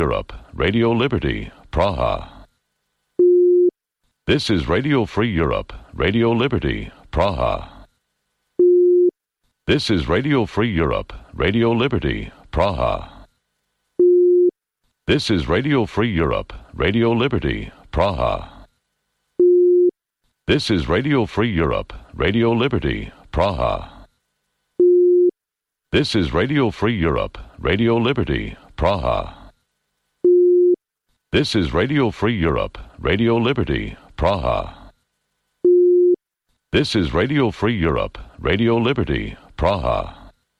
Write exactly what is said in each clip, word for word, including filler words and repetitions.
Europe, Radio Liberty, Praha. This is Radio Free Europe, Radio Liberty, Praha. This is Radio Free Europe, Radio Liberty, Praha. This is Radio Free Europe, Radio Liberty, Praha. This is Radio Free Europe, Radio Liberty, Praha. This is Radio Free Europe, Radio Liberty, Praha. This is Radio Free Europe, Radio Liberty, Praha. This is Radio Free Europe, Radio Liberty, Praha.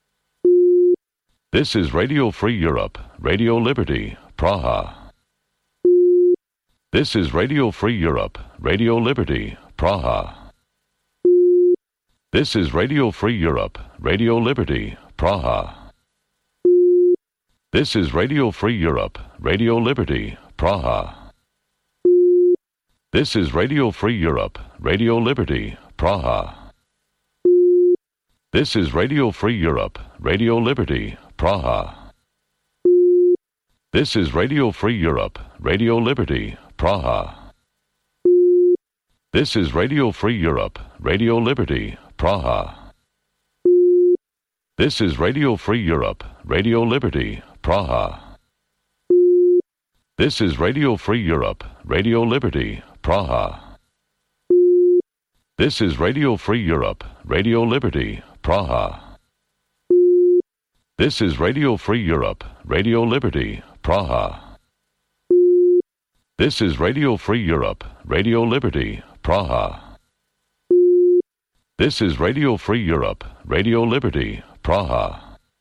This is Radio Free Europe, Radio Liberty, Praha. This is Radio Free Europe, Radio Liberty, Praha. This is Radio Free Europe, Radio Liberty, Praha. This is Radio Free Europe, Radio Liberty, Praha. This is Radio Free Europe, Radio Liberty, Praha. This is Radio Free Europe, Radio Liberty, Praha. This is Radio Free Europe, Radio Liberty, Praha. This is Radio Free Europe, Radio Liberty, Praha. This is Radio Free Europe, Radio Liberty, Praha. This is Radio Free Europe, Radio Liberty, Praha. This is Radio Free Europe, Radio Liberty, Praha. This is Radio Free Europe, Radio Liberty, Praha. This is Radio Free Europe, Radio Liberty, Praha. This is Radio Free Europe, Radio Liberty, Praha.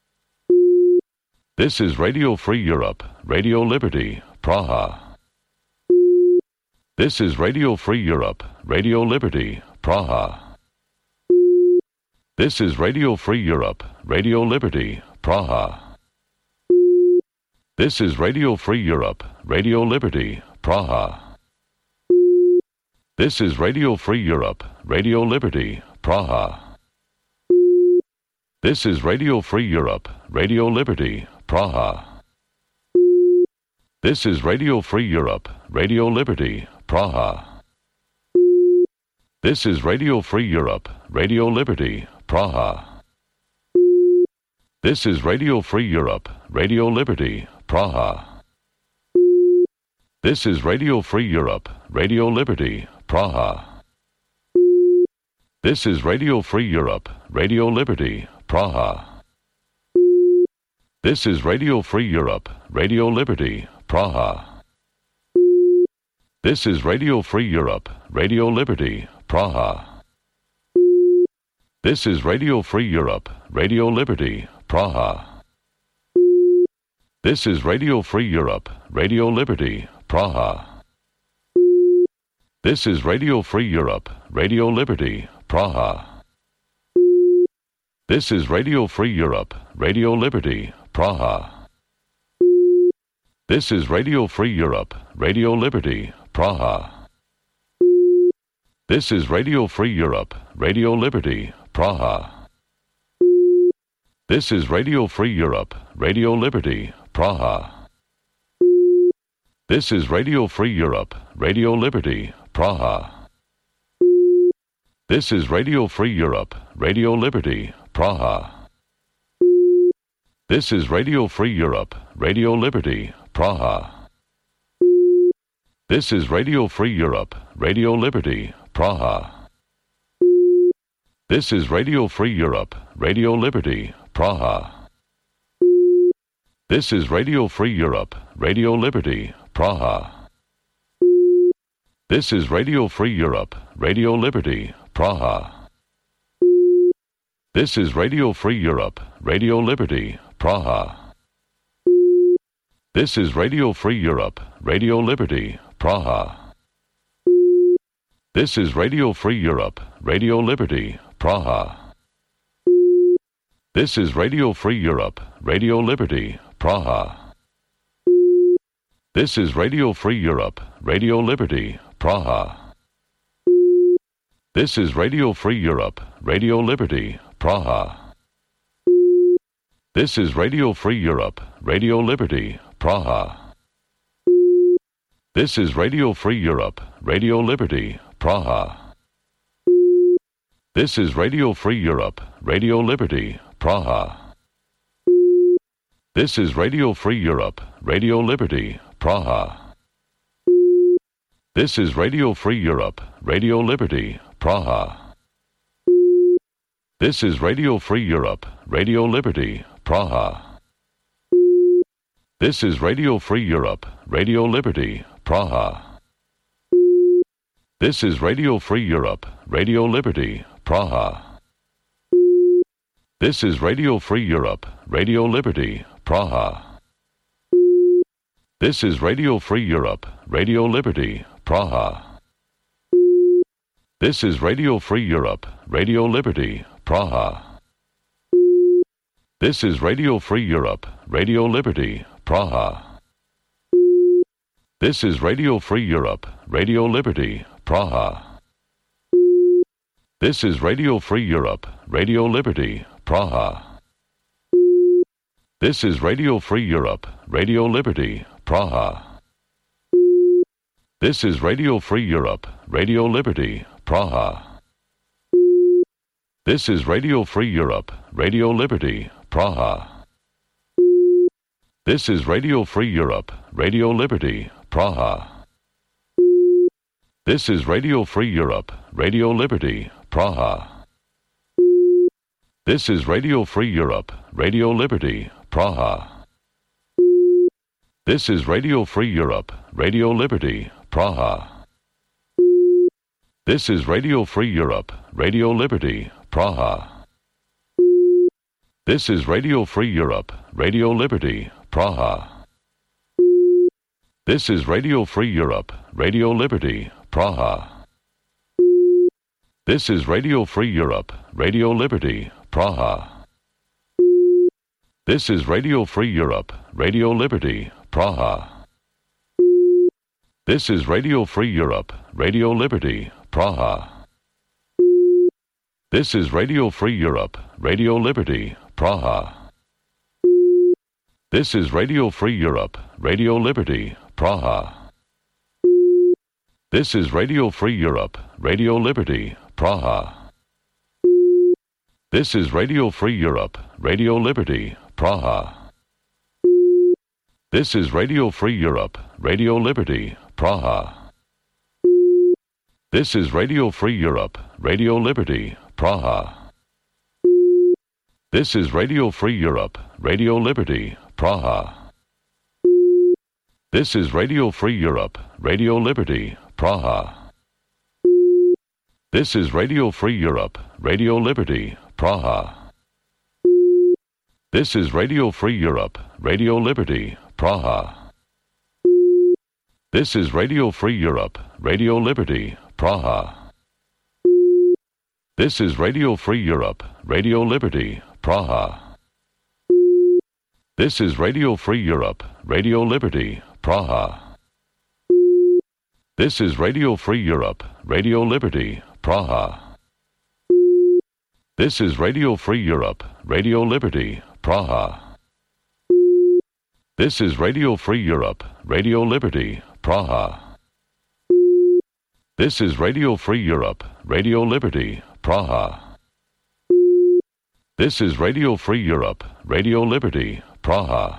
This is Radio Free Europe, Radio Liberty, Praha. This is Radio Free Europe, Radio Liberty, Praha. This is Radio Free Europe, Radio Liberty, Praha. This is Radio Free Europe, Radio Liberty, Praha. This is Radio Free Europe, Radio Liberty, Praha. This is Radio Free Europe, Radio Liberty, Praha. This is Radio Free Europe, Radio Liberty, Praha. This is Radio Free Europe, Radio Liberty, Praha. This is Radio Free Europe, Radio Liberty, Praha. This is Radio Free Europe, Radio Liberty, Praha. This is Radio Free Europe, Radio Liberty, Praha. This is Radio Free Europe, Radio Liberty, Praha. This is Radio Free Europe, Radio Liberty, Praha. This is Radio Free Europe, Radio Liberty, Praha. This is Radio Free Europe, Radio Liberty, Praha. This is Radio Free Europe, Radio Liberty, Praha. This is Radio Free Europe, Radio Liberty, Praha. This is Radio Free Europe, Radio Liberty, Praha. This is Radio Free Europe, Radio Liberty, Praha. This is Radio Free Europe, Radio Liberty, Praha. This is Radio Free Europe, Radio Liberty, Praha. This is Radio Free Europe, Radio Liberty, Praha. This is Radio Free Europe, Radio Liberty, Praha. This is Radio Free Europe, Radio Liberty, Praha. This is Radio Free Europe, Radio Liberty, Praha. This is Radio Free Europe, Radio Liberty, Praha. This is Radio Free Europe, Radio Liberty, Praha. This is Radio Free Europe, Radio Liberty, Praha. This is Radio Free Europe, Radio Liberty, Praha. This is Radio Free Europe, Radio Liberty, Praha. This is Radio Free Europe, Radio Liberty, Praha. This is Radio Free Europe, Radio Liberty, Praha. This is Radio Free Europe, Radio Liberty, Praha. This is Radio Free Europe, Radio Liberty, Praha. This is Radio Free Europe, Radio Liberty, Praha. This is Radio Free Europe, Radio Liberty, Praha. This is Radio Free Europe, Radio Liberty, Praha. This is Radio Free Europe, Radio Liberty, Praha. This is Radio Free Europe, Radio Liberty, Praha. This is Radio Free Europe, Radio Liberty, Praha. This is Radio Free Europe, Radio Liberty, Praha. This is Radio Free Europe, Radio Liberty, Praha. This is Radio Free Europe, Radio Liberty, Praha. This is Radio Free Europe, Radio Liberty, Praha. This is Radio Free Europe, Radio Liberty, Praha. This is Radio Free Europe, Radio Liberty, Praha. This is Radio Free Europe, Radio Liberty, Praha. This is Radio Free Europe, Radio Liberty, Praha. This is Radio Free Europe, Radio Liberty, Praha. This is Radio Free Europe, Radio Liberty, Praha. This is Radio Free Europe, Radio Liberty, Praha. This is Radio Free Europe, Radio Liberty, Praha. This is Radio Free Europe, Radio Liberty, Praha. This is Radio Free Europe, Radio Liberty, Praha. This is Radio Free Europe, Radio Liberty, Praha. This is Radio Free Europe, Radio Liberty, Praha. This is Radio Free Europe, Radio Liberty, Praha. This is Radio Free Europe, Radio Liberty, Praha. This is Radio Free Europe, Radio Liberty, Praha. This is Radio Free Europe, Radio Liberty, Praha. This is Radio Free Europe, Radio Liberty, Praha. This is Radio Free Europe, Radio Liberty, Praha. This is Radio Free Europe, Radio Liberty, Praha. This is Radio Free Europe, Radio Liberty, Praha. This is Radio Free Europe, Radio Liberty, Praha. This is Radio Free Europe, Radio Liberty, Praha. This is Radio Free Europe, Radio Liberty, Praha. This is Radio Free Europe, Radio Liberty, Praha. This is Radio Free Europe, Radio Liberty, Praha. This is Radio Free Europe, Radio Liberty, Praha. This is Radio Free Europe, Radio Liberty, Praha. This is Radio Free Europe, Radio Liberty, Praha. This is Radio Free Europe, Radio Liberty, Praha. This is Radio Free Europe, Radio Liberty, Praha. This is Radio Free Europe, Radio Liberty, Praha. This is Radio Free Europe, Radio Liberty, Praha. This is Radio Free Europe, Radio Liberty, Praha. This is Radio Free Europe, Radio Liberty, Praha.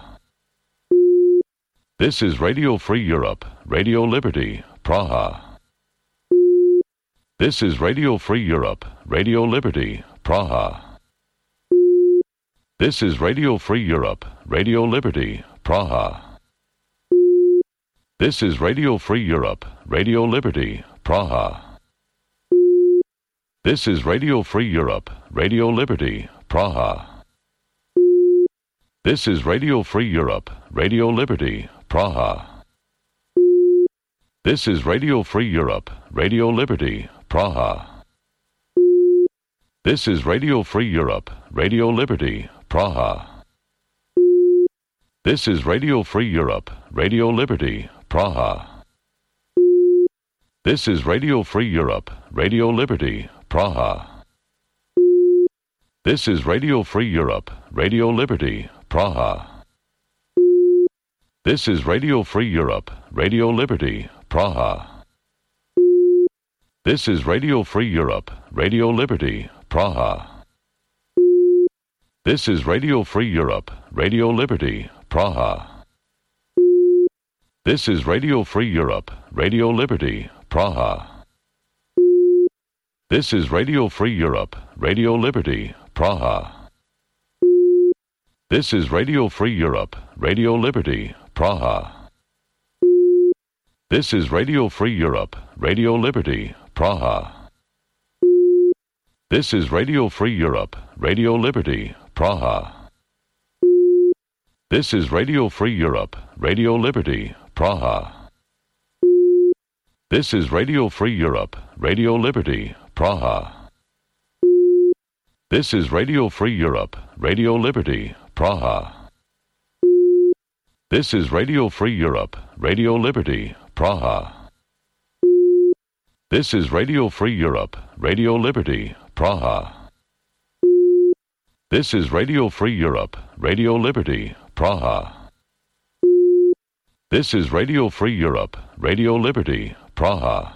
This is Radio Free Europe, Radio Liberty, Praha. This is Radio Free Europe, Radio Liberty, Praha. This is Radio Free Europe, Radio Liberty, Praha. This is Radio Free Europe, Radio Liberty, Praha. This is Radio Free Europe, Radio Liberty, Praha. This is Radio Free Europe, Radio Liberty, Praha. This is Radio Free Europe, Radio Liberty, Praha. This is Radio Free Europe, Radio Liberty, Praha. This is Radio Free Europe, Radio Liberty, Praha. This is Radio Free Europe, Radio Liberty, Praha. This is Radio Free Europe, Radio Liberty, Praha. This is Radio Free Europe, Radio Liberty, Praha. This is Radio Free Europe, Radio Liberty, Praha. This is Radio Free Europe, Radio Liberty, Praha. This is Radio Free Europe, Radio Liberty, Praha. This is Radio Free Europe, Radio Liberty, Praha. This is Radio Free Europe, Radio Liberty, Praha. This is Radio Free Europe, Radio Liberty, Praha. This is Radio Free Europe, Radio Liberty, Praha. This is Radio Free Europe, Radio Liberty, Praha. This is Radio Free Europe, Radio Liberty, Praha. This is Radio Free Europe, Radio Liberty, Praha. This is Radio Free Europe, Radio Liberty, Praha. This is Radio Free Europe, Radio Liberty, Praha. This is Radio Free Europe, Radio Liberty, Praha. This is Radio Free Europe, Radio Liberty, Praha.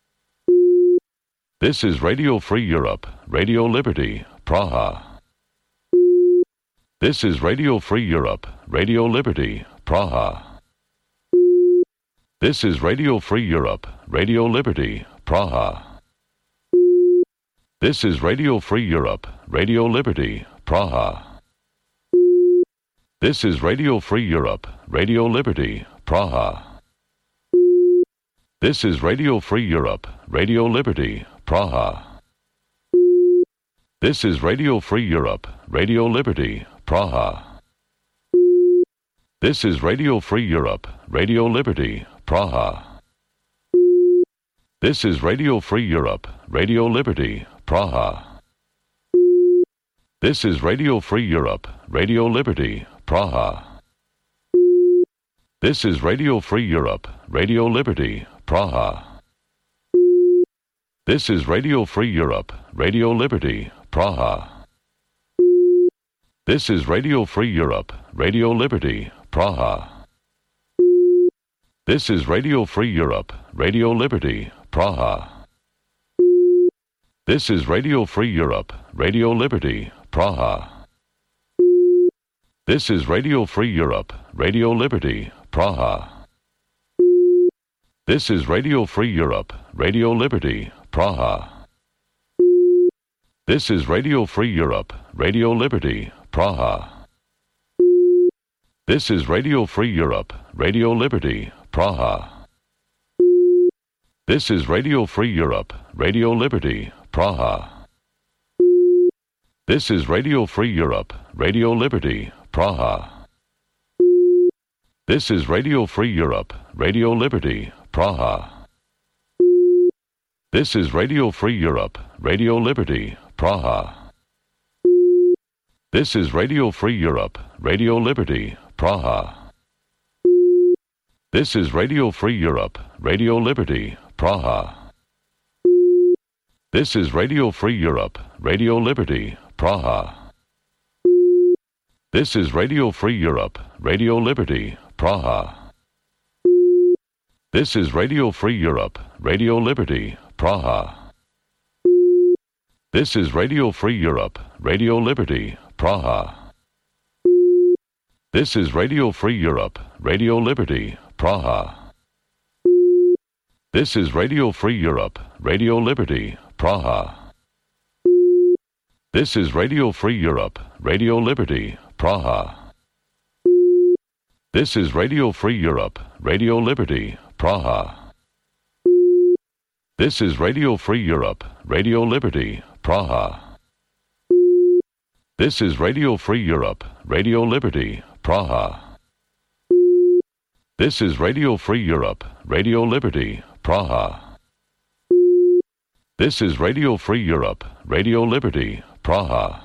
This is Radio Free Europe, Radio Liberty, Praha. This is Radio Free Europe, Radio Liberty, Praha. This is Radio Free Europe, Radio Liberty, Praha. This is Radio Free Europe, Radio Liberty, Praha. This is Radio Free Europe, Radio Liberty, Praha. This is Radio Free Europe, Radio Liberty, Praha. This is Radio Free Europe, Radio Liberty, Praha. This is Radio Free Europe, Radio Liberty, Praha. This is Radio Free Europe, Radio Liberty, Praha. This is Radio Free Europe, Radio Liberty, Praha. This is Radio Free Europe, Radio Liberty, Praha. This is Radio Free Europe, Radio Liberty, Praha. This is Radio Free Europe, Radio Liberty, Praha. This is Radio Free Europe, Radio Liberty, Praha. This is Radio Free Europe, Radio Liberty, Praha. This is Radio Free Europe, Radio Liberty, Praha. This is Radio Free Europe, Radio Liberty, Praha. This is Radio Free Europe, Radio Liberty, Praha. This is Radio Free Europe, Radio Liberty, Praha. This is Radio Free Europe, Radio Liberty, Praha. This is Radio Free Europe, Radio Liberty, Praha. This is Radio Free Europe, Radio Liberty, Praha. This is Radio Free Europe, Radio Liberty, Praha. This is Radio Free Europe, Radio Liberty, Praha. This is Radio Free Europe, Radio Liberty, Praha. This is Radio Free Europe, Radio Liberty, Praha. This is Radio Free Europe, Radio Liberty, Praha. This is Radio Free Europe, Radio Liberty, Praha. This is Radio Free Europe, Radio Liberty, Praha. This is Radio Free Europe, Radio Liberty, Praha. This is Radio Free Europe, Radio Liberty, Praha. This is Radio Free Europe, Radio Liberty, Praha. This is Radio Free Europe, Radio Liberty, Praha. This is Radio Free Europe, Radio Liberty, Praha. This is Radio Free Europe, Radio Liberty, Praha. This is Radio Free Europe, Radio Liberty, Praha. This is Radio Free Europe, Radio Liberty, Praha.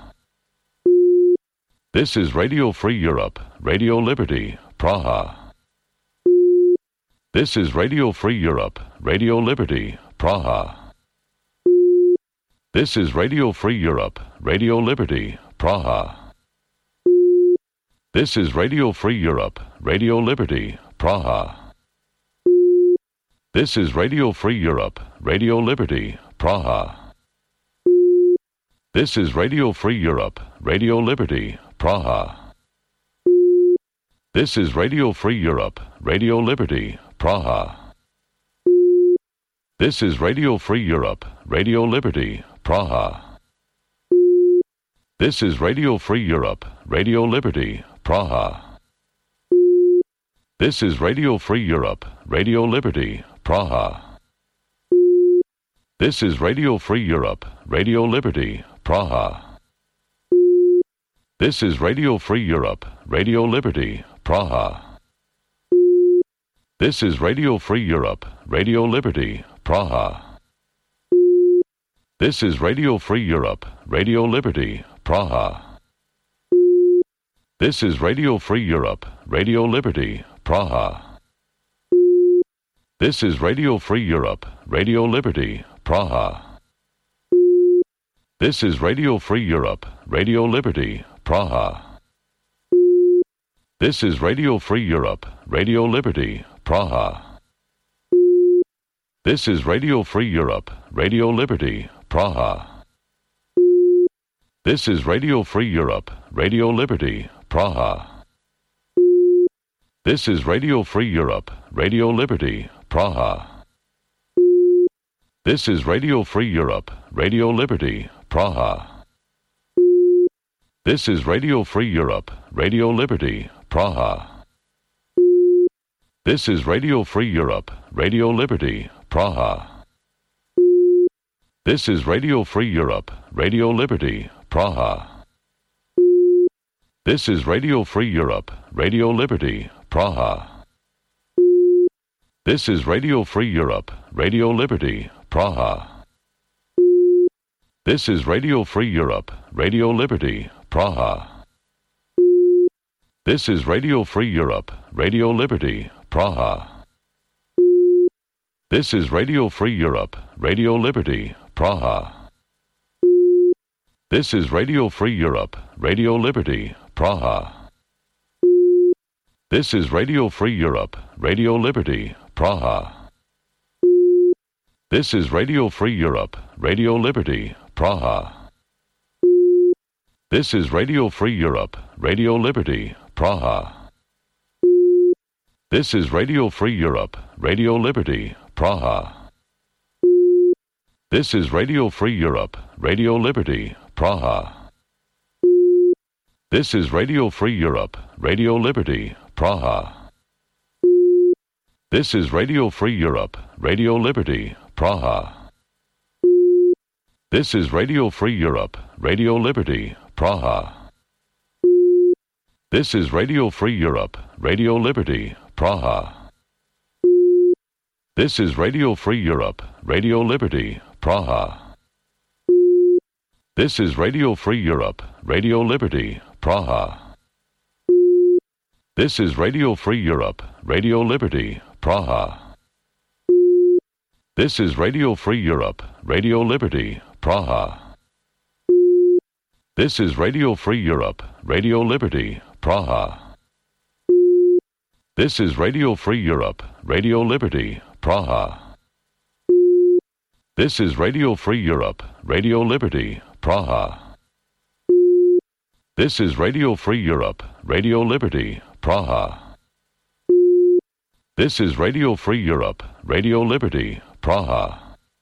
This is Radio Free Europe, Radio Liberty, Praha. This is Radio Free Europe, Radio Liberty, Praha. This is Radio Free Europe, Radio Liberty, Praha. This is Radio Free Europe, Radio Liberty, Praha. This is Radio Free Europe, Radio Liberty, Praha. This is Radio Free Europe, Radio Liberty, Praha. This is Radio Free Europe, Radio Liberty, Praha. This is Radio Free Europe, Radio Liberty, Praha. This is Radio Free Europe, Radio Liberty, Praha. This is Radio Free Europe, Radio Liberty, Praha. This is Radio Free Europe, Radio Liberty, Praha. This is Radio Free Europe, Radio Liberty, Praha. This is Radio Free Europe, Radio Liberty, Praha. This is Radio Free Europe, Radio Liberty, Praha. This is Radio Free Europe, Radio Liberty, Praha. This is Radio Free Europe, Radio Liberty, Praha. This is Radio Free Europe, Radio Liberty, Praha. This is Radio Free Europe, Radio Liberty, Praha. This is Radio Free Europe, Radio Liberty, Praha. This is Radio Free Europe, Radio Liberty, Praha. This is Radio Free Europe, Radio Liberty, Praha. This is Radio Free Europe, Radio Liberty, Praha. This is Radio Free Europe, Radio Liberty, Praha. This is Radio Free Europe, Radio Liberty, Praha. This is Radio Free Europe, Radio Liberty, Praha. This is Radio Free Europe, Radio Liberty, Praha. This is Radio Free Europe, Radio Liberty, Praha. This is Radio Free Europe, Radio Liberty, Praha. This is Radio Free Europe, Radio Liberty, Praha. This is Radio Free Europe, Radio Liberty, Praha. This is Radio Free Europe, Radio Liberty, Praha. This is Radio Free Europe, Radio Liberty, Praha. This is Radio Free Europe, Radio Liberty, Praha. This is Radio Free Europe, Radio Liberty, Praha. This is Radio Free Europe, Radio Liberty, Praha. This is Radio Free Europe, Radio Liberty, Praha. This is Radio Free Europe, Radio Liberty, Praha. This is Radio Free Europe, Radio Liberty, Praha. This is Radio Free Europe, Radio Liberty, Praha. This is Radio Free Europe, Radio Liberty, Praha. This is Radio Free Europe, Radio Liberty, Praha. This is Radio Free Europe, Radio Liberty, Praha. This is Radio Free Europe, Radio Liberty, Praha. This is Radio Free Europe, Radio Liberty, Praha. This is Radio Free Europe, Radio Liberty, Praha. This is Radio Free Europe, Radio Liberty, Praha. This is Radio Free Europe, Radio Liberty, Praha. This is Radio Free Europe, Radio Liberty, Praha. This is Radio Free Europe, Radio Liberty, Praha.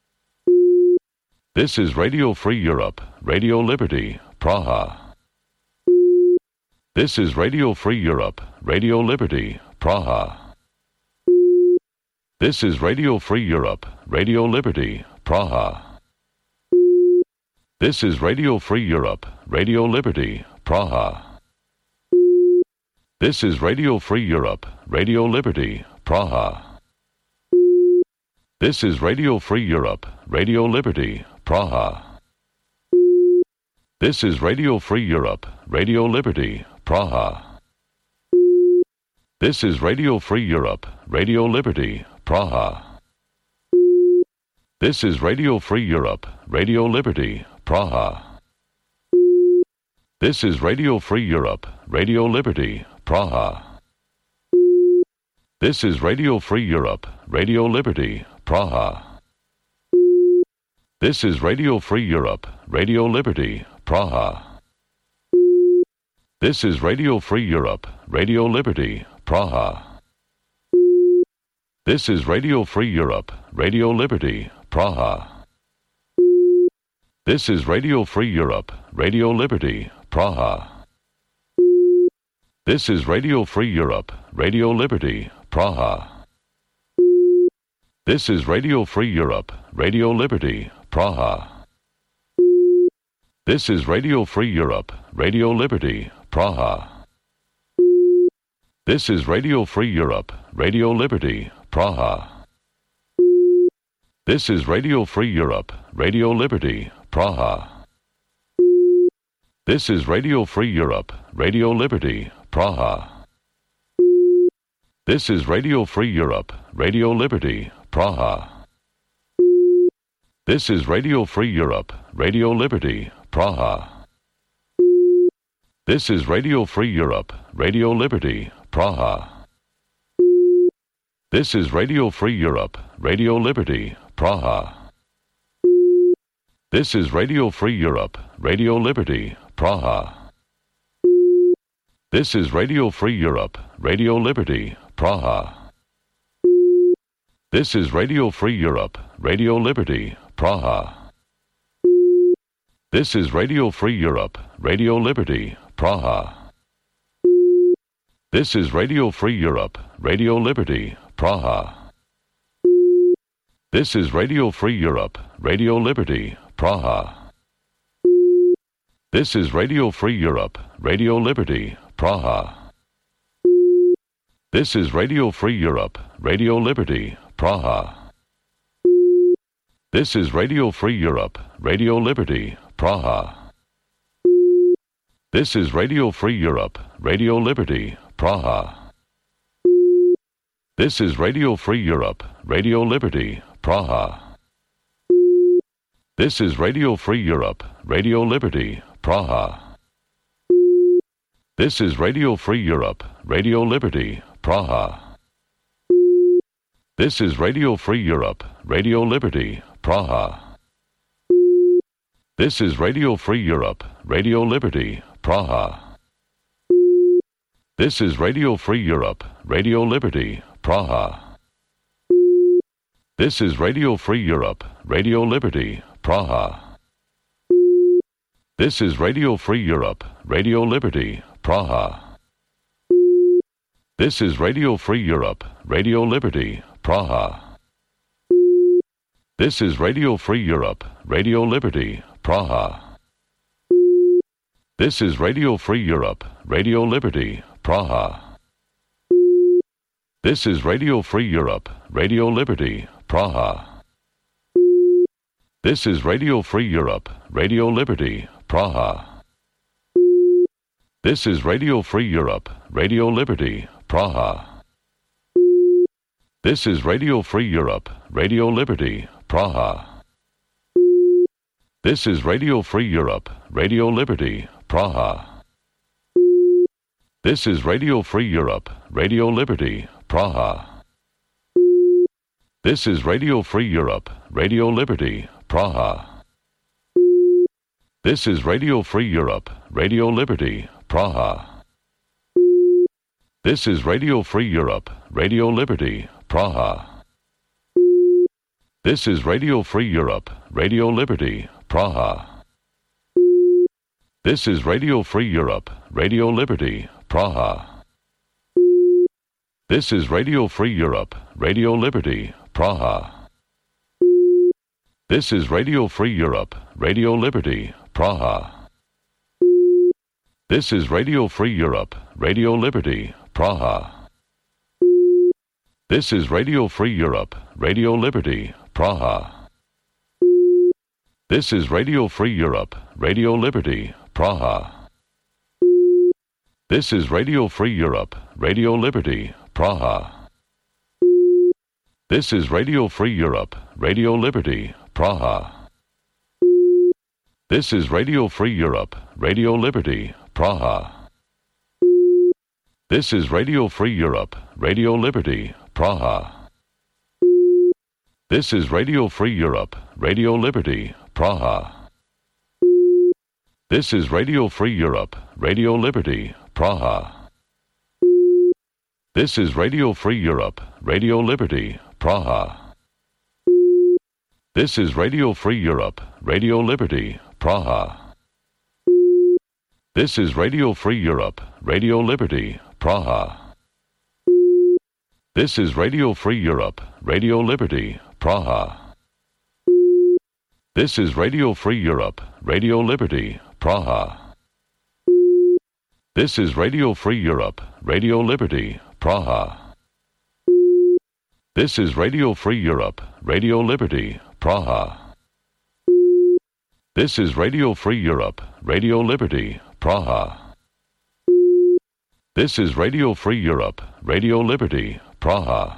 This is Radio Free Europe, Radio Liberty, Praha. This is Radio Free Europe, Radio Liberty, Praha. This is Radio Free Europe, Radio Liberty, Praha. This is Radio Free Europe, Radio Liberty, Praha. This is Radio Free Europe, Radio Liberty, Praha. This is Radio Free Europe, Radio Liberty, Praha. This is Radio Free Europe, Radio Liberty, Praha. This is Radio Free Europe, Radio Liberty, Praha. This is Radio Free Europe, Radio Liberty, Praha. This is Radio Free Europe, Radio Liberty, Praha. This is Radio Free Europe, Radio Liberty, Praha. This is Radio Free Europe, Radio Liberty, Praha. This is Radio Free Europe, Radio Liberty, Praha. This is Radio Free Europe, Radio Liberty, Praha. This is Radio Free Europe, Radio Liberty, Praha. This is Radio Free Europe, Radio Liberty, Praha. This is Radio Free Europe, Radio Liberty, Praha. This is Radio Free Europe, Radio Liberty, Praha. This is Radio Free Europe, Radio Liberty, Praha. This is Radio Free Europe, Radio Liberty, Praha. This is Radio Free Europe, Radio Liberty, Praha. This is Radio Free Europe, Radio Liberty, Praha. This is Radio Free Europe, Radio Liberty, Praha. This is Radio Free Europe, Radio Liberty, Praha. This is Radio Free Europe, Radio Liberty, Praha. This is Radio Free Europe, Radio Liberty, Praha. This is Radio Free Europe, Radio Liberty, Praha. This is Radio Free Europe, Radio Liberty, Praha. This is Radio Free Europe, Radio Liberty, Praha. This is Radio Free Europe, Radio Liberty, Praha. This is Radio Free Europe, Radio Liberty, Praha. This is Radio Free Europe, Radio Liberty, Praha. This is Radio Free Europe, Radio Liberty, Praha. This is Radio Free Europe, Radio Liberty, Praha. This is Radio Free Europe, Radio Liberty, Praha. This is Radio Free Europe, Radio Liberty, Praha. This is Radio Free Europe, Radio Liberty, Praha. This is Radio Free Europe, Radio Liberty, Praha. This is Radio Free Europe, Radio Liberty, Praha. This is Radio Free Europe, Radio Liberty, Praha. This is Radio Free Europe, Radio Liberty, Praha. This is Radio Free Europe, Radio Liberty, Praha. This is Radio Free Europe, Radio Liberty, Praha. This is Radio Free Europe, Radio Liberty, Praha. This is Radio Free Europe, Radio Liberty, Praha. This is Radio Free Europe, Radio Liberty, Praha. This is Radio Free Europe, Radio Liberty, Praha. This is Radio Free Europe, Radio Liberty, Praha. This is Radio Free Europe, Radio Liberty, Praha. This is Radio Free Europe, Radio Liberty, Praha. This is Radio Free Europe, Radio Liberty, Praha. This is Radio Free Europe, Radio Liberty, Praha. This is Radio Free Europe, Radio Liberty, Praha. This is Radio Free Europe, Radio Liberty, Praha. This is Radio Free Europe, Radio Liberty, Praha. This is Radio Free Europe, Radio Liberty, Praha. This is Radio Free Europe, Radio Liberty, Praha. This is Radio Free Europe, Radio Liberty, Praha. This is Radio Free Europe, Radio Liberty, Praha. This is Radio Free Europe, Radio Liberty, Praha. This is Radio Free Europe, Radio Liberty, Praha. This is Radio Free Europe, Radio Liberty, Praha. This is Radio Free Europe, Radio Liberty, Praha. This is Radio Free Europe, Radio Liberty, Praha. This is Radio Free Europe, Radio Liberty, Praha. This is Radio Free Europe, Radio Liberty, Praha. This is Radio Free Europe, Radio Liberty, Praha. This is Radio Free Europe, Radio Liberty, Praha. This is Radio Free Europe, Radio Liberty, Praha. This is Radio Free Europe, Radio Liberty, Praha. This is Radio Free Europe, Radio Liberty, Praha. This is Radio Free Europe, Radio Liberty, Praha. This is Radio Free Europe, Radio Liberty, Praha. This is Radio Free Europe, Radio Liberty, Praha. This is Radio Free Europe, Radio Liberty, Praha. This is Radio Free Europe, Radio Liberty, Praha. This is Radio Free Europe, Radio Liberty, Praha.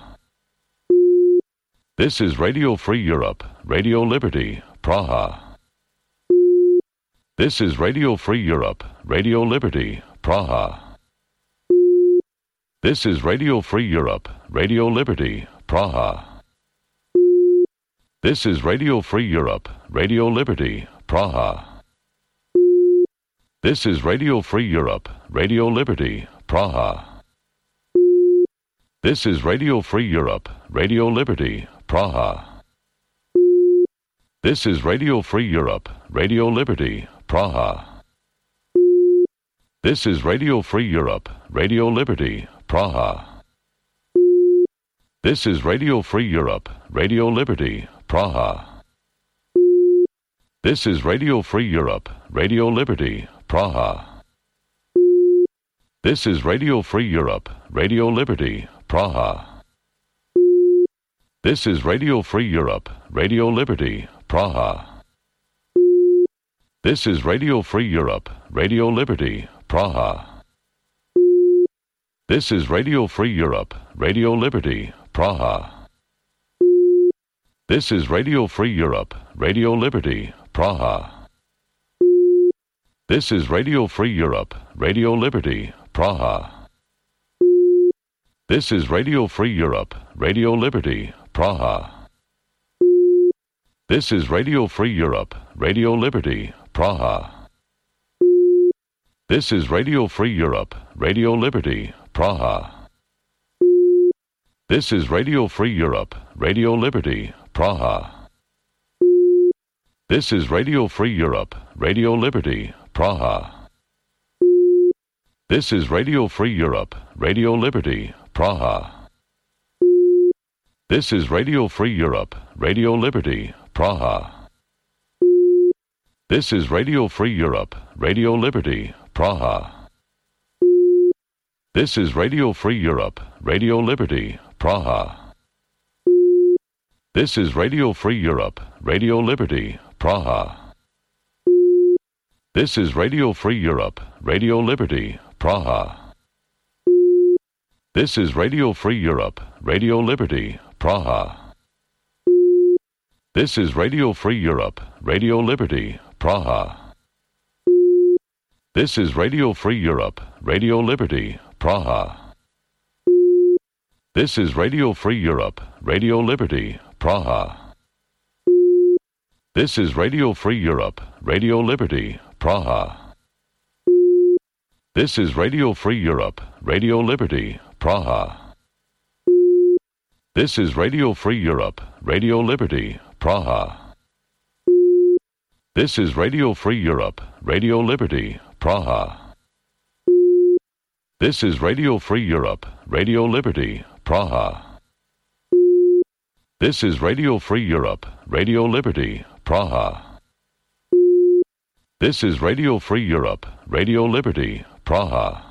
This is Radio Free Europe, Radio Liberty, Praha. This is Radio Free Europe, Radio Liberty, Praha. This is Radio Free Europe, Radio Liberty, Praha. This is Radio Free Europe, Radio Liberty, Praha. This is Radio Free Europe, Radio Liberty, Praha. This is Radio Free Europe, Radio Liberty, Praha. This is Radio Free Europe, Radio Liberty, Praha. This is Radio Free Europe, Radio Liberty, Praha. This is Radio Free Europe, Radio Liberty, Praha. This is Radio Free Europe, Radio Liberty, Praha. This is Radio Free Europe, Radio Liberty, Praha. This is Radio Free Europe, Radio Liberty, Praha. This is Radio Free Europe, Radio Liberty, Praha. This is Radio Free Europe, Radio Liberty, Praha. This is Radio Free Europe, Radio Liberty, Praha. This is Radio Free Europe, Radio Liberty, Praha. This is Radio Free Europe, Radio Liberty, Praha. This is Radio Free Europe, Radio Liberty, Praha. This is Radio Free Europe, Radio Liberty, Praha. This is Radio Free Europe, Radio Liberty, Praha. This is Radio Free Europe, Radio Liberty, Praha. This is Radio Free Europe, Radio Liberty, Praha. This is Radio Free Europe, Radio Liberty, Praha. This is Radio Free Europe, Radio Liberty, Praha. This is Radio Free Europe, Radio Liberty, Praha. This is Radio Free Europe, Radio Liberty, Praha. This is Radio Free Europe, Radio Liberty, Praha. This is Radio Free Europe, Radio Liberty, Praha. This is Radio Free Europe, Radio Liberty, Praha. This is Radio Free Europe, Radio Liberty, Praha. This is Radio Free Europe, Radio Liberty, Praha. This is Radio Free Europe, Radio Liberty, Praha. This is Radio Free Europe, Radio Liberty, Praha. This is Radio Free Europe, Radio Liberty, Praha. This is Radio Free Europe, Radio Liberty, Praha. This is Radio Free Europe, Radio Liberty, Praha. This is Radio Free Europe, Radio Liberty, Praha. This is Radio Free Europe, Radio Liberty, Praha.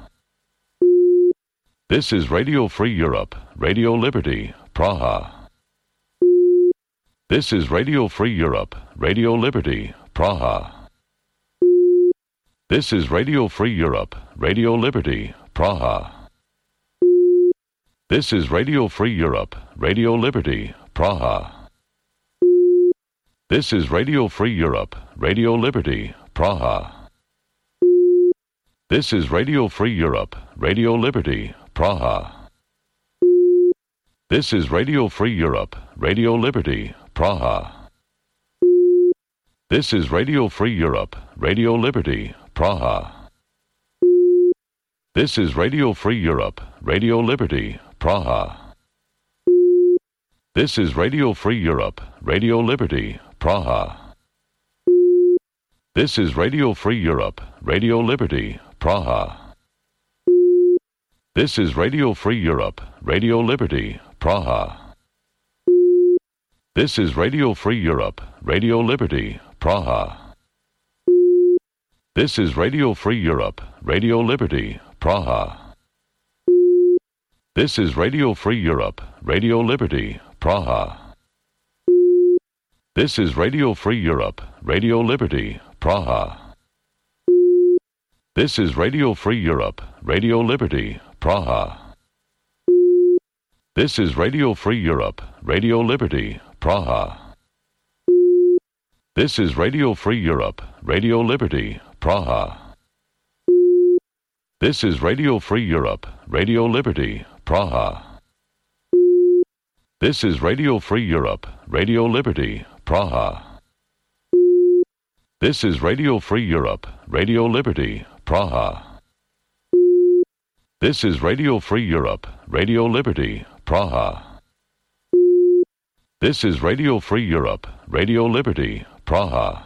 This is Radio Free Europe, Radio Liberty, Praha. This is Radio Free Europe, Radio Liberty, Praha. This is Radio Free Europe, Radio Liberty, Praha. This is Radio Free Europe, Radio Liberty, Praha. This is Radio Free Europe, Radio Liberty, Praha. This is Radio Free Europe, Radio Liberty, Praha. This is Radio Free Europe, Radio Liberty, Praha. This is Radio Free Europe, Radio Liberty, Praha. This is Radio Free Europe, Radio Liberty, Praha. This is Radio Free Europe, Radio Liberty, Praha. This is Radio Free Europe, Radio Liberty, Praha. This is Radio Free Europe, Radio Liberty, Praha. This is Radio Free Europe, Radio Liberty, Praha. This is Radio Free Europe, Radio Liberty, Praha. This is Radio Free Europe, Radio Liberty, Praha. This is Radio Free Europe, Radio Liberty, Praha. This is Radio Free Europe, Radio Liberty, Praha. This is Radio Free Europe, Radio Liberty, Praha. This is Radio Free Europe, Radio Liberty, Praha. This is Radio Free Europe, Radio Liberty, Praha. This is Radio Free Europe, Radio Liberty, Praha. This is Radio Free Europe, Radio Liberty, Praha. This is Radio Free Europe, Radio Liberty, Praha. This is Radio Free Europe, Radio Liberty, Praha.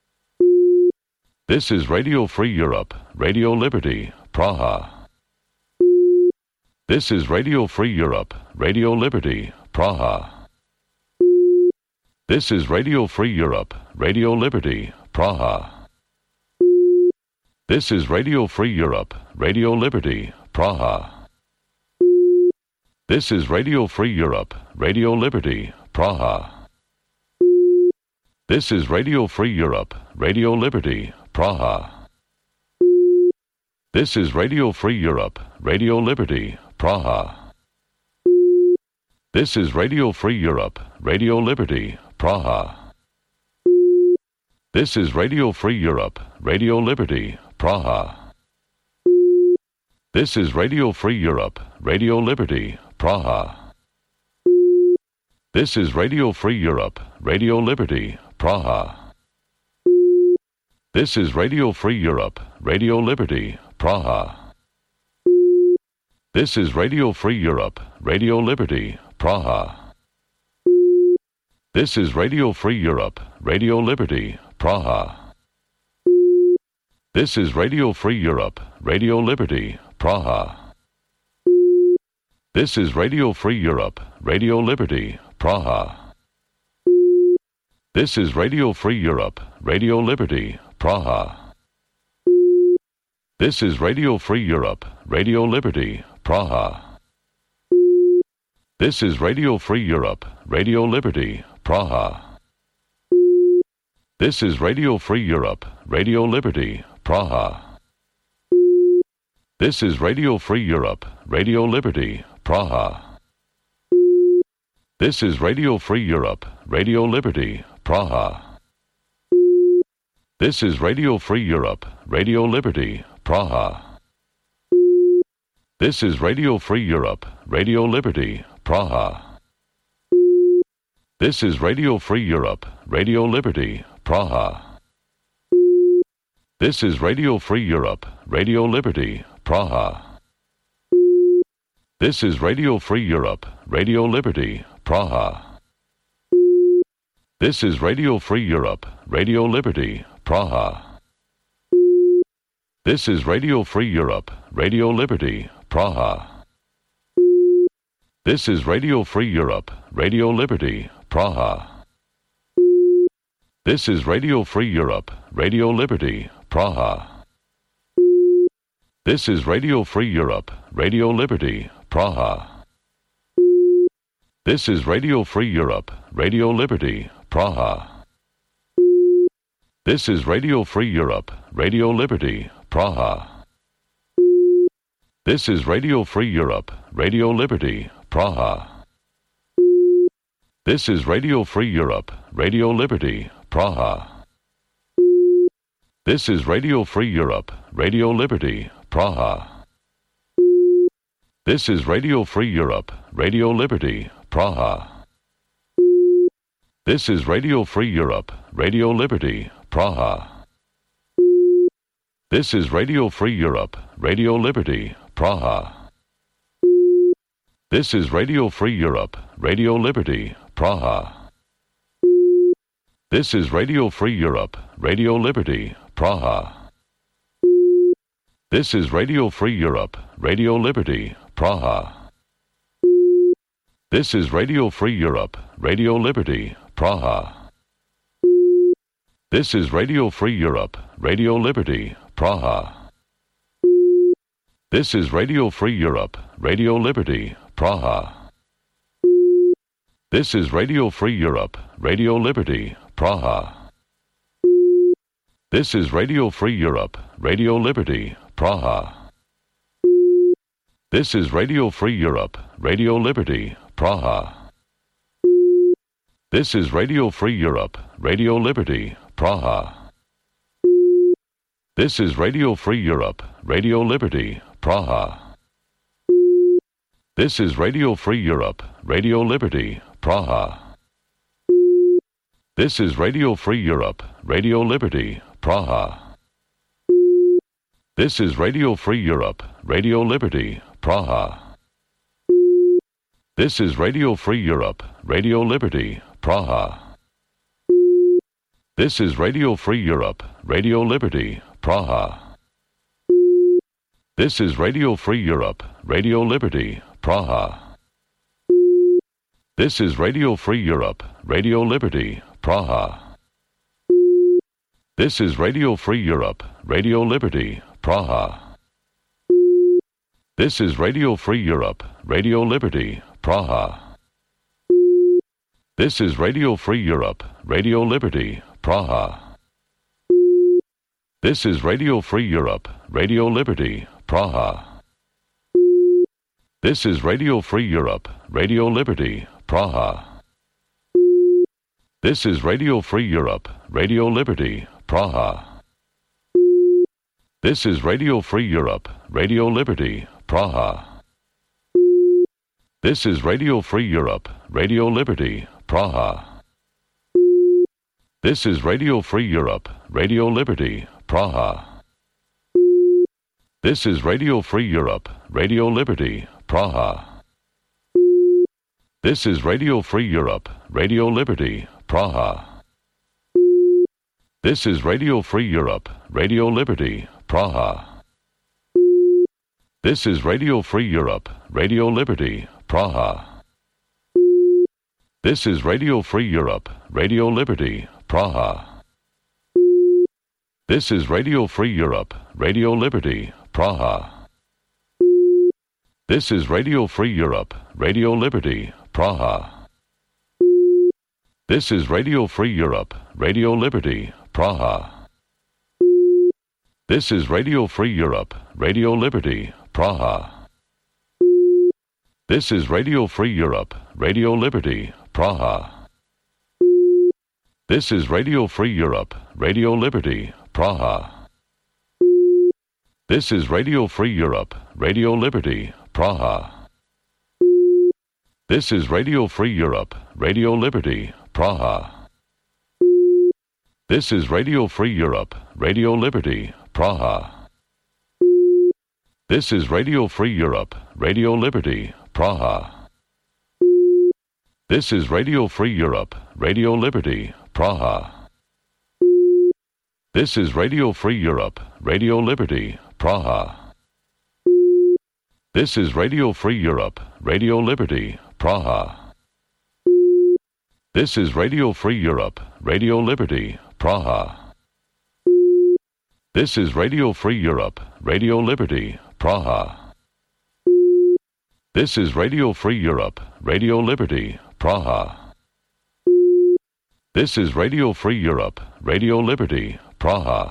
This is Radio Free Europe, Radio Liberty, Praha. This is Radio Free Europe, Radio Liberty, Praha. This is Radio Free Europe, Radio Liberty, Praha. This is Radio Free Europe, Radio Liberty, Praha. This is Radio Free Europe, Radio Liberty, Praha. This is Radio Free Europe, Radio Liberty, Praha. This is Radio Free Europe, Radio Liberty, Praha. This is Radio Free Europe, Radio Liberty, Praha. This is Radio Free Europe, Radio Liberty, Praha. This is Radio Free Europe, Radio Liberty, Praha. This is Radio Free Europe, Radio Liberty, Praha. This is Radio Free Europe, Radio Liberty, Praha. This is Radio Free Europe, Radio Liberty, Praha. This is Radio Free Europe, Radio Liberty, Praha. This is Radio Free Europe, Radio Liberty, Praha. This is Radio Free Europe, Radio Liberty, Praha. This is Radio Free Europe, Radio Liberty, Praha. This is Radio Free Europe, Radio Liberty, Praha. This is Radio Free Europe, Radio Liberty, Praha. This is Radio Free Europe, Radio Liberty, Praha. This is Radio Free Europe, Radio Liberty, Praha. This is Radio Free Europe, Radio Liberty, Praha. This is Radio Free Europe, Radio Liberty, Praha. This is Radio Free Europe, Radio Liberty, Praha. This is Radio Free Europe, Radio Liberty, Praha. This is Radio Free Europe, Radio Liberty, Praha. This is Radio Free Europe, Radio Liberty, Praha. This is Radio Free Europe, Radio Liberty, Praha. This is Radio Free Europe, Radio Liberty, Praha. This is Radio Free Europe, Radio Liberty, Praha. This is Radio Free Europe, Radio Liberty, Praha. This is Radio Free Europe, Radio Liberty, Praha. This is Radio Free Europe, Radio Liberty, Praha. This is Radio Free Europe, Radio Liberty, Praha. This is Radio Free Europe, Radio Liberty, Praha. This is Radio Free Europe, Radio Liberty, Praha. This is Radio Free Europe, Radio Liberty, Praha. This is Radio Free Europe, Radio Liberty, Praha. This is Radio Free Europe, Radio Liberty, Praha. This is Radio Free Europe, Radio Liberty, Praha. This is Radio Free Europe, Radio Liberty, Praha. This is Radio Free Europe, Radio Liberty, Praha. This is Radio Free Europe, Radio Liberty, Praha. This is Radio Free Europe, Radio Liberty, Praha. This is Radio Free Europe, Radio Liberty, Praha. This is Radio Free Europe, Radio Liberty, Praha. This is Radio Free Europe, Radio Liberty, Praha. This is Radio Free Europe, Radio Liberty, Praha. This is Radio Free Europe, Radio Liberty, Praha. This is Radio Free Europe, Radio Liberty, Praha. This is Radio Free Europe, Radio Liberty, Praha. This is Radio Free Europe, Radio Liberty, Praha. This is Radio Free Europe, Radio Liberty, Praha. This is Radio Free Europe, Radio Liberty, Praha. This is Radio Free Europe, Radio Liberty, Praha. This is Radio Free Europe, Radio Liberty, Praha. This is Radio Free Europe, Radio Liberty, Praha. This is Radio Free Europe, Radio Liberty, Praha. This is Radio Free Europe, Radio Liberty, Praha. This is Radio Free Europe, Radio Liberty, Praha. This is Radio Free Europe, Radio Liberty, Praha. This is Radio Free Europe, Radio Liberty, Praha. This is Radio Free Europe, Radio Liberty, Praha. This is Radio Free Europe, Radio Liberty, Praha. This is Radio Free Europe, Radio Liberty, Praha. This is Radio Free Europe, Radio Liberty, Praha. This is Radio Free Europe, Radio Liberty, Praha. This is Radio Free Europe, Radio Liberty, Praha. This is Radio Free Europe, Radio Liberty, Praha. This is Radio Free Europe, Radio Liberty, Praha. This is Radio Free Europe, Radio Liberty, Praha. This is Radio Free Europe, Radio Liberty, Praha. This is Radio Free Europe, Radio Liberty, Praha. This is Radio Free Europe, Radio Liberty, Praha. This is Radio Free Europe, Radio Liberty, Praha. This is Radio Free Europe, Radio Liberty, Praha. This is Radio Free Europe, Radio Liberty, Praha. This is Radio Free Europe, Radio Liberty, Praha. This is Radio Free Europe, Radio Liberty, Praha. This is Radio Free Europe, Radio Liberty, Praha. This is Radio Free Europe, Radio Liberty, Praha. This is Radio Free Europe, Radio Liberty, Praha. This is Radio Free Europe, Radio Liberty, Praha. This is Radio Free Europe, Radio Liberty, Praha. This is Radio Free Europe, Radio Liberty, Praha. This is Radio Free Europe, Radio Liberty, Praha. This is Radio Free Europe, Radio Liberty, Praha. This is Radio Free Europe, Radio Liberty, Praha. This is Radio Free Europe, Radio Liberty, Praha.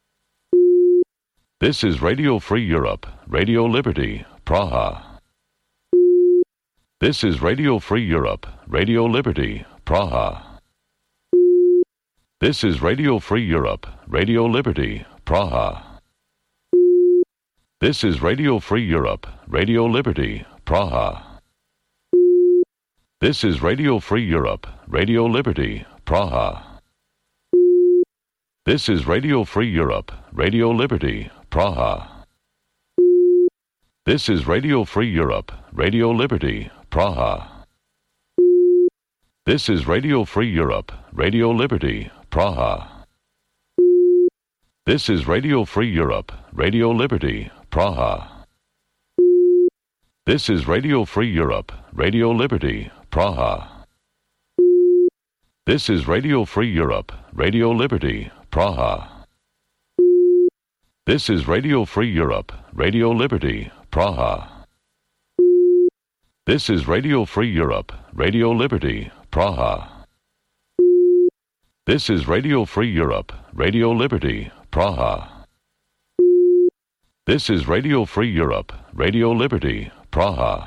This is Radio Free Europe, Radio Liberty, Praha. This is Radio Free Europe, Radio Liberty, Praha. This is Radio Free Europe, Radio Liberty, Praha. This is Radio Free Europe, Radio Liberty, Praha. This is Radio Free Europe, Radio Liberty, Praha. This is Radio Free Europe, Radio Liberty, Praha. This is Radio Free Europe, Radio Liberty, Praha. This is Radio Free Europe, Radio Liberty, Praha. This is Radio Free Europe, Radio Liberty, Praha. This is Radio Free Europe, Radio Liberty, Praha. This is Radio Free Europe, Radio Liberty, Praha. This is Radio Free Europe, Radio Liberty, Praha. This is Radio Free Europe, Radio Liberty, Praha. This is Radio Free Europe, Radio Liberty, Praha. This is Radio Free Europe, Radio Liberty, Praha.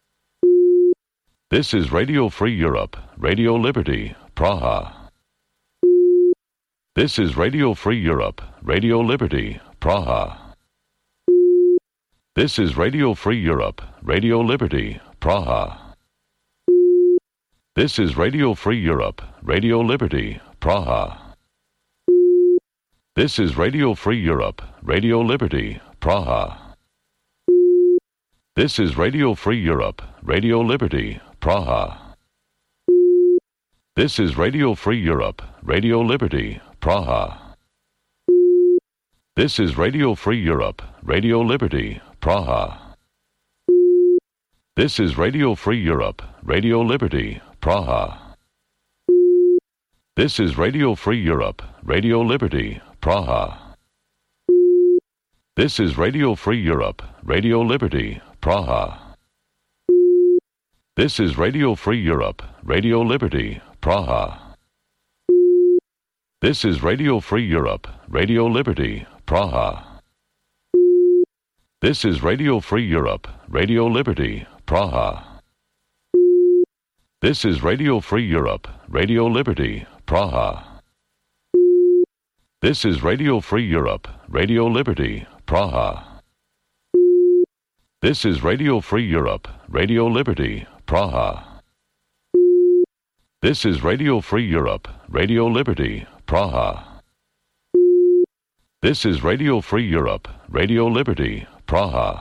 This is Radio Free Europe, Radio Liberty, Praha. This is Radio Free Europe, Radio Liberty, Praha. This is Radio Free Europe, Radio Liberty, Praha. This is Radio Free Europe, Radio Liberty, Praha. This is Radio Free Europe, Radio Liberty, Praha. This is Radio Free Europe, Radio Liberty, Praha. This is Radio Free Europe, Radio Liberty, Praha. This is Radio Free Europe, Radio Liberty, Praha. This is Radio Free Europe, Radio Liberty, Praha. This is Radio Free Europe, Radio Liberty, Praha. This is Radio Free Europe, Radio Liberty, Praha. This is Radio Free Europe, Radio Liberty, Praha. This is Radio Free Europe, Radio Liberty, Praha. This is Radio Free Europe, Radio Liberty, Praha. This is Radio Free Europe, Radio Liberty, Praha. This is Radio Free Europe, Radio Liberty, Praha. This is Radio Free Europe, Radio Liberty, Praha. This is Radio Free Europe, Radio Liberty, Praha. This is Radio Free Europe, Radio Liberty, Praha.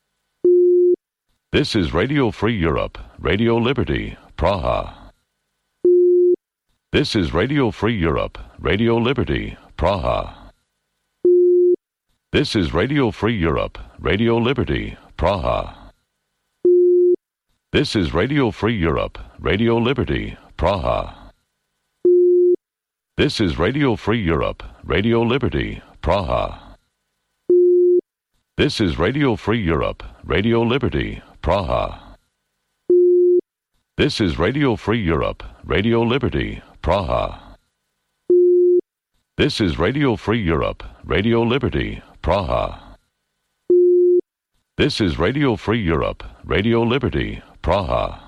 This is Radio Free Europe, Radio Liberty, Praha. This is Radio Free Europe, Radio Liberty, Praha. This is Radio Free Europe, Radio Liberty, Praha. This is Radio Free Europe, Radio Liberty, Praha. This is Radio Free Europe, Radio Liberty, Praha. This is Radio Free Europe, Radio Liberty, Praha. This is Radio Free Europe, Radio Liberty, Praha. This is Radio Free Europe, Radio Liberty, Praha. This is Radio Free Europe, Radio Liberty, Praha.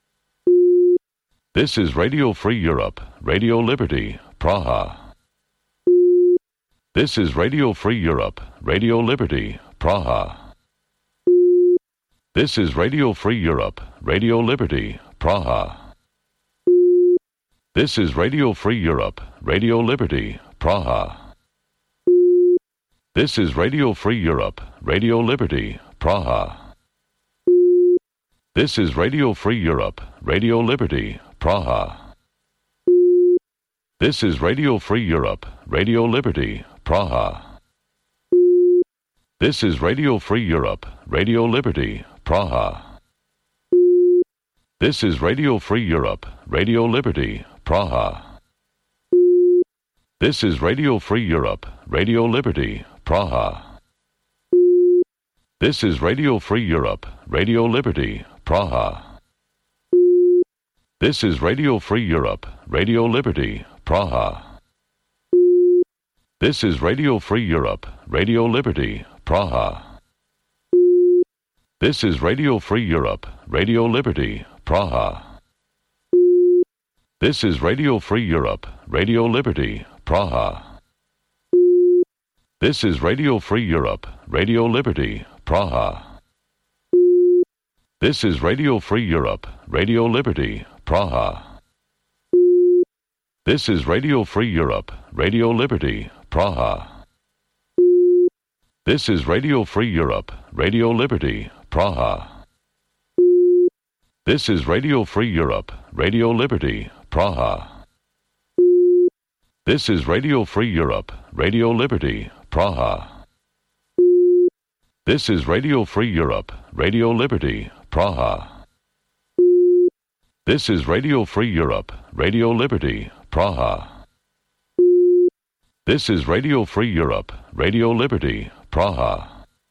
This is Radio Free Europe, Radio Liberty, Praha. This is Radio Free Europe, Radio Liberty, Praha. This is Radio Free Europe, Radio Liberty, Praha. This is Radio Free Europe, Radio Liberty, Praha. This is Radio Free Europe, Radio Liberty, Praha. This is Radio Free Europe, Radio Liberty, Praha. This is Radio Free Europe, Radio Liberty, Praha. This is Radio Free Europe, Radio Liberty, Praha. This is Radio Free Europe, Radio Liberty, Praha. This is Radio Free Europe, Radio Liberty, Praha. This is Radio Free Europe, Radio Liberty, Praha. This is Radio Free Europe, Radio Liberty, Praha. This is Radio Free Europe, Radio Liberty, Praha. This is Radio Free Europe, Radio Liberty, Praha. This is Radio Free Europe, Radio Liberty, Praha. This is Radio Free Europe, Radio Liberty, Praha. This is Radio Free Europe, Radio Liberty, Praha. This is Radio Free Europe, Radio Liberty, Praha. This is Radio Free Europe, Radio Liberty, Praha. This is Radio Free Europe, Radio Liberty, Praha. This is Radio Free Europe, Radio Liberty, Praha. This is Radio Free Europe, Radio Liberty, Praha. This is Radio Free Europe, Radio Liberty, Praha. This is Radio Free Europe, Radio Liberty, Praha.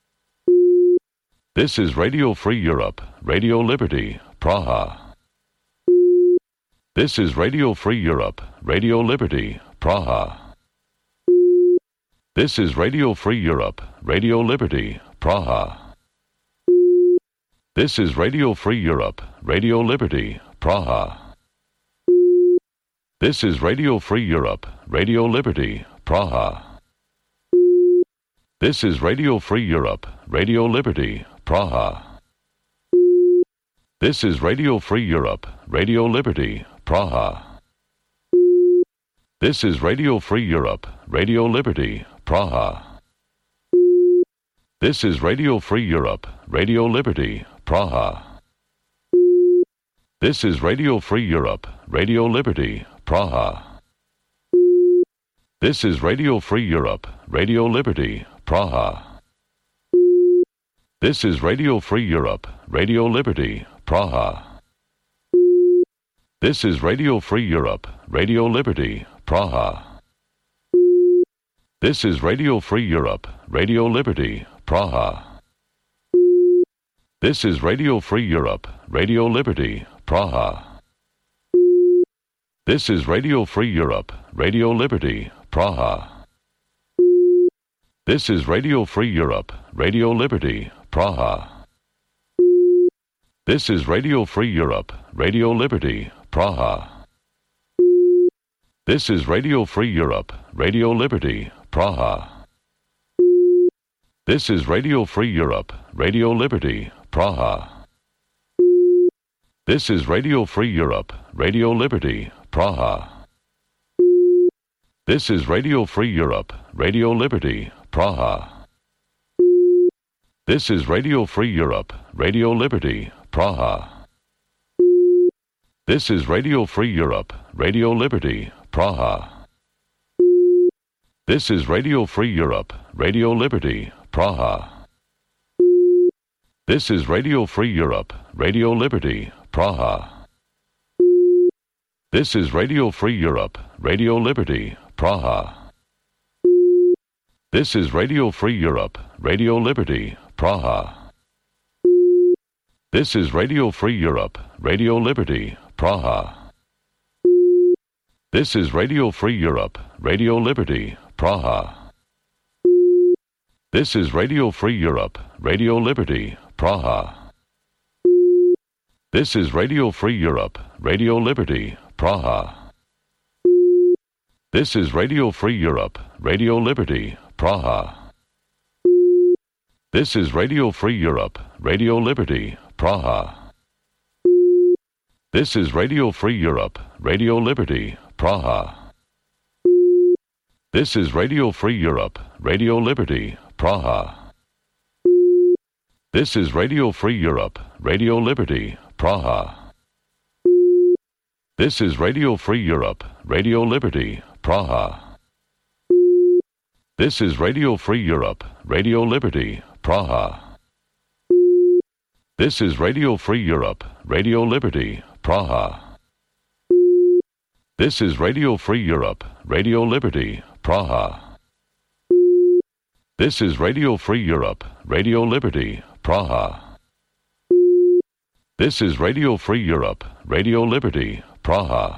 This is Radio Free Europe, Radio Liberty, Praha. This is Radio Free Europe, Radio Liberty, Praha. This is Radio Free Europe, Radio Liberty, Praha. This is Radio Free Europe, Radio Liberty, Praha. This is Radio Free Europe, Radio Liberty, Praha. This is Radio Free Europe, Radio Liberty, Praha. This is Radio Free Europe, Radio Liberty, Praha. This is Radio Free Europe, Radio Liberty, Praha. This is Radio Free Europe, Radio Liberty, Praha. This is Radio Free Europe, Radio Liberty, Praha. This is Radio Free Europe, Radio Liberty, Praha. This is Radio Free Europe, Radio Liberty, Praha. This is Radio Free Europe, Radio Liberty, Praha. This is Radio Free Europe, Radio Liberty, Praha. This is Radio Free Europe, Radio Liberty, Praha. This is Radio Free Europe, Radio Liberty, Praha. This is Radio Free Europe, Radio Liberty, Praha. This is Radio Free Europe, Radio Liberty, Praha. This is Radio Free Europe, Radio Liberty, Praha. This is Radio Free Europe, Radio Liberty, Praha. This is Radio Free Europe, Radio Liberty, Praha. This is Radio Free Europe, Radio Liberty, Praha. This is Radio Free Europe, Radio Liberty, Praha. This is Radio Free Europe, Radio Liberty, Praha. This is Radio Free Europe, Radio Liberty, Praha. This is Radio Free Europe, Radio Liberty, Praha. This is Radio Free Europe, Radio Liberty, Praha. This is Radio Free Europe, Radio Liberty, Praha. This is Radio Free Europe, Radio Liberty, Praha. This is Radio Free Europe, Radio Liberty, Praha. This is Radio Free Europe, Radio Liberty, Praha. This is Radio Free Europe, Radio Liberty, Praha. This is Radio Free Europe, Radio Liberty, Praha. This is Radio Free Europe, Radio Liberty, Praha. This is Radio Free Europe, Radio Liberty, Praha. This is Radio Free Europe, Radio Liberty, Praha. This is Radio Free Europe, Radio Liberty, Praha. This is Radio Free Europe, Radio Liberty, Praha. This is Radio Free Europe, Radio Liberty, Praha. This is Radio Free Europe, Radio Liberty, Praha. This is Radio Free Europe, Radio Liberty, Praha. This is Radio Free Europe, Radio Liberty, Praha. This is Radio Free Europe, Radio Liberty, Praha.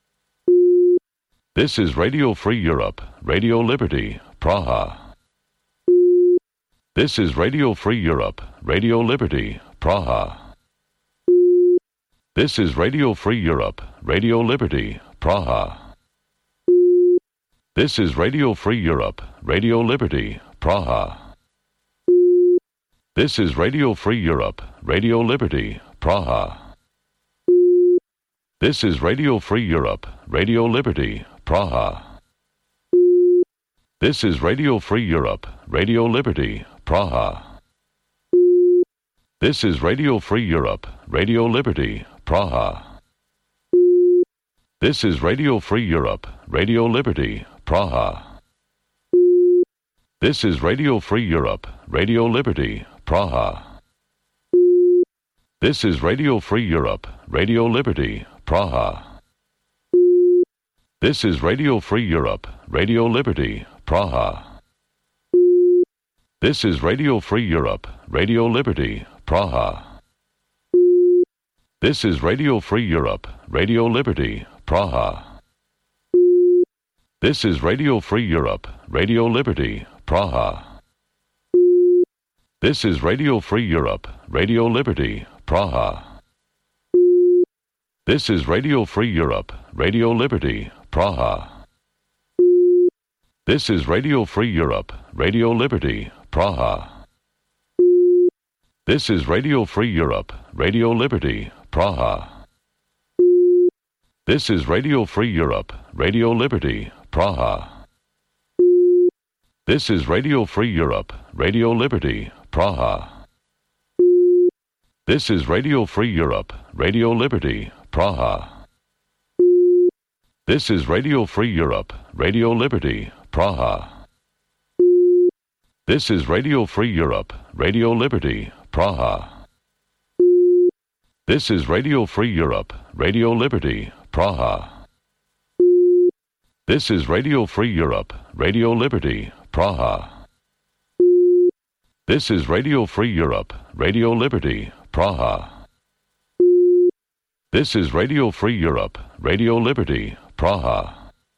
This is Radio Free Europe, Radio Liberty, Praha. This is Radio Free Europe, Radio Liberty, Praha. This is Radio Free Europe, Radio Liberty, Praha. This is Radio Free Europe, Radio Liberty, Praha. This is Radio Free Europe, Radio Liberty, Praha. This is Radio Free Europe, Radio Liberty, Praha. This is Radio Free Europe, Radio Liberty, Praha. This is Radio Free Europe, Radio Liberty, Praha. This is Radio Free Europe, Radio Liberty, Praha. This is Radio Free Europe, Radio Liberty, Praha. This is Radio Free Europe, Radio Liberty, Praha. This is Radio Free Europe, Radio Liberty, Praha. This is Radio Free Europe, Radio Liberty, Praha. This is Radio Free Europe, Radio Liberty, Praha. This is Radio Free Europe, Radio Liberty, Praha. This is Radio Free Europe, Radio Liberty, Praha. This is Radio Free Europe, Radio Liberty, Praha. This is Radio Free Europe, Radio Liberty, Praha. This is Radio Free Europe, Radio Liberty, Praha. This is Radio Free Europe, Radio Liberty, Praha. This is Radio Free Europe, Radio Liberty, Praha. This is Radio Free Europe, Radio Liberty, Praha. This is Radio Free Europe, Radio Liberty, Praha. This is Radio Free Europe, Radio Liberty, Praha. This is Radio Free Europe, Radio Liberty, Praha. This is Radio Free Europe, Radio Liberty, Praha. This is Radio Free Europe, Radio Liberty, Praha. This is Radio Free Europe, Radio Liberty, Praha.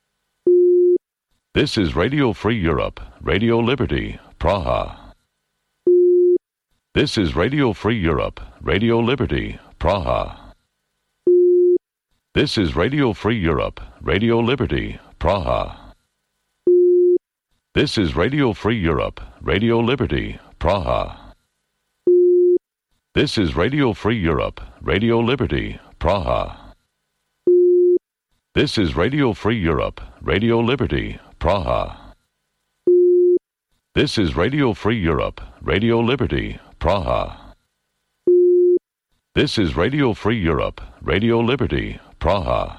This is Radio Free Europe, Radio Liberty, Praha. This is Radio Free Europe, Radio Liberty, Praha. This is Radio Free Europe, Radio Liberty, Praha. This is Radio Free Europe, Radio Liberty, Praha. This is Radio Free Europe, Radio Liberty, Praha. This is Radio Free Europe, Radio Liberty, Praha. This is Radio Free Europe, Radio Liberty, Praha. This is Radio Free Europe, Radio Liberty, Praha.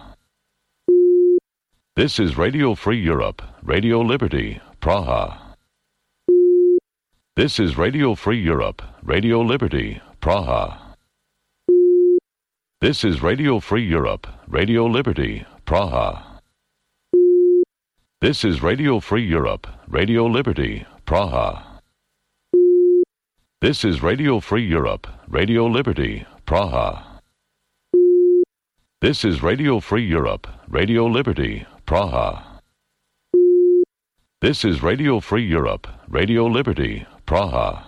This is Radio Free Europe, Radio Liberty, Praha. This is Radio Free Europe, Radio Liberty, Praha. This is Radio Free Europe, Radio Liberty, Praha. This is Radio Free Europe, Radio Liberty, Praha. This is Radio Free Europe, Radio Liberty, Praha. This is Radio Free Europe, Radio Liberty, Praha. This is Radio Free Europe, Radio Liberty, Praha.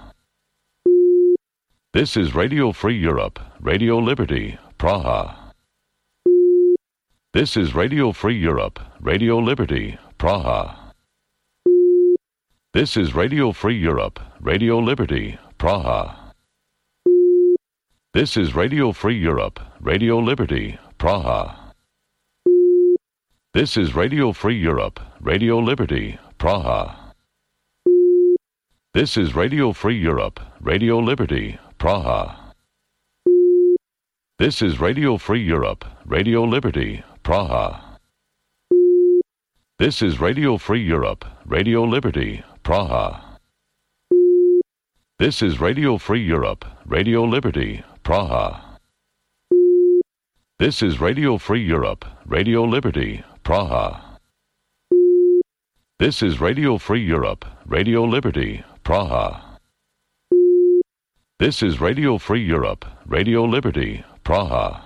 This is Radio Free Europe, Radio Liberty, Praha. This is Radio Free Europe, Radio Liberty, Praha. This is Radio Free Europe, Radio Liberty, Praha. This is Radio Free Europe, Radio Liberty, Praha. This is Radio Free Europe, Radio Liberty, Praha. This is Radio Free Europe, Radio Liberty, Praha. This is Radio Free Europe, Radio Liberty, Praha. This is Radio Free Europe, Radio Liberty, Praha. This is Radio Free Europe, Radio Liberty, Praha. This is Radio Free Europe, Radio Liberty, Praha. This is Radio Free Europe, Radio Liberty, Praha. This is Radio Free Europe, Radio Liberty, Praha.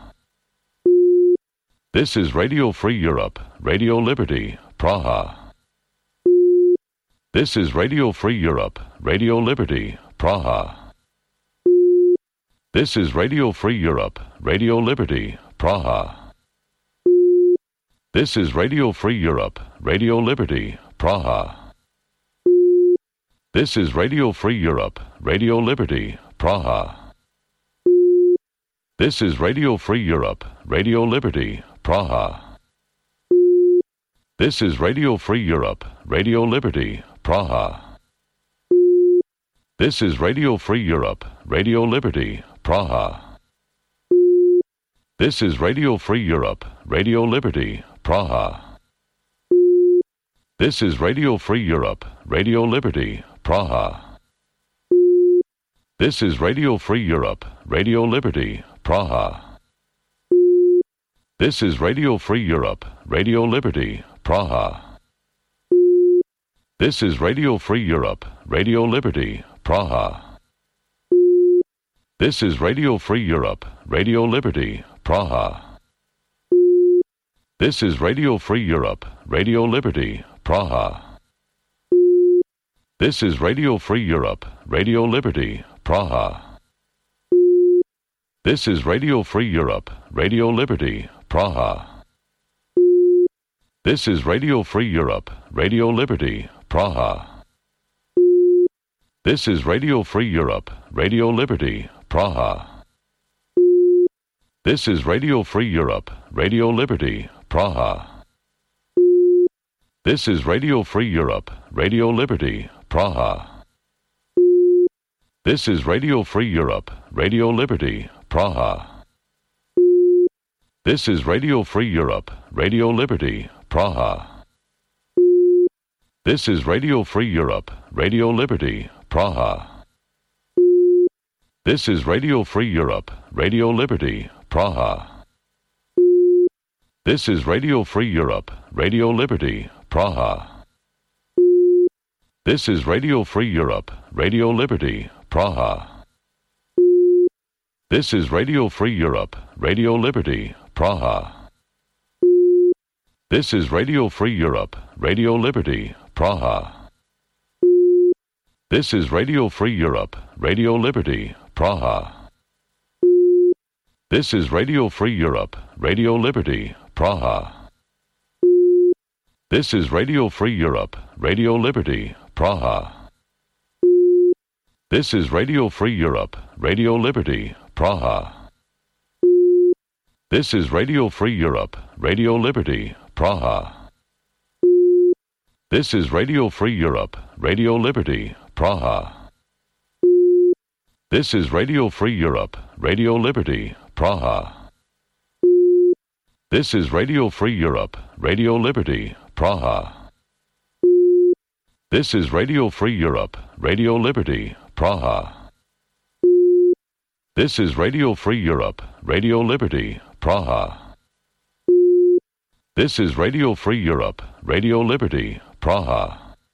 This is Radio Free Europe, Radio Liberty, Praha. This is Radio Free Europe, Radio Liberty, Praha. This is Radio Free Europe, Radio Liberty, Praha. This is Radio Free Europe, Radio Liberty, Praha. This is Radio Free Europe, Radio Liberty, Praha. This is Radio Free Europe, Radio Liberty, Praha. This is Radio Free Europe, Radio Liberty, Praha. This is Radio Free Europe, Radio Liberty, Praha. This is Radio Free Europe, Radio Liberty, Praha. This is Radio Free Europe, Radio Liberty, Praha. This is Radio Free Europe, Radio Liberty, Praha. This is Radio Free Europe, Radio Liberty, Praha. This is Radio Free Europe, Radio Liberty, Praha. This is Radio Free Europe, Radio Liberty, Praha. This is Radio Free Europe, Radio Liberty, Praha. This is Radio Free Europe, Radio Liberty, Praha. This is Radio Free Europe, Radio Liberty, Praha. This is Radio Free Europe, Radio Liberty, Praha. This is Radio Free Europe, Radio Liberty, Praha. This is Radio Free Europe, Radio Liberty, Praha. This is Radio Free Europe, Radio Liberty, Praha. This is Radio Free Europe, Radio Liberty, Praha. This is Radio Free Europe, Radio Liberty, Praha. This is Radio Free Europe, Radio Liberty, Praha. This is Radio Free Europe, Radio Liberty, Praha. This is Radio Free Europe, Radio Liberty, Praha. This is Radio Free Europe, Radio Liberty, Praha. This is Radio Free Europe, Radio Liberty, Praha. This is Radio Free Europe, Radio Liberty, Praha. This is Radio Free Europe, Radio Liberty, Praha. This is Radio Free Europe, Radio Liberty, Praha. This is Radio Free Europe, Radio Liberty, Praha. This is Radio Free Europe, Radio Liberty, Praha. This is Radio Free Europe, Radio Liberty, Praha. This is Radio Free Europe, Radio Liberty, Praha. This is Radio Free Europe, Radio Liberty, Praha. This is Radio Free Europe, Radio Liberty, Praha. This is Radio Free Europe, Radio Liberty, Praha. This is Radio Free Europe, Radio Liberty, Praha. This is Radio Free Europe, Radio Liberty, Praha.